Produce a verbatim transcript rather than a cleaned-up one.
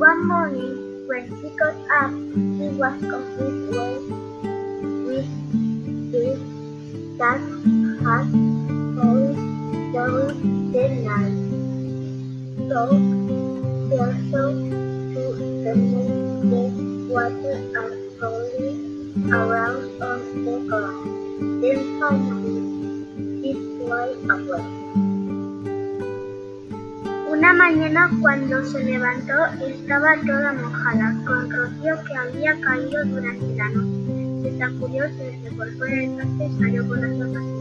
One morning, when he got up, he was completely with this that had fallen during the night. So he also to remove the water and pouring around on the ground. Then finally, he flew away. Una mañana cuando se levantó estaba toda mojada, con rocío que había caído durante la noche. Se sacudió, se revolcó en el pasto y salió con las hojas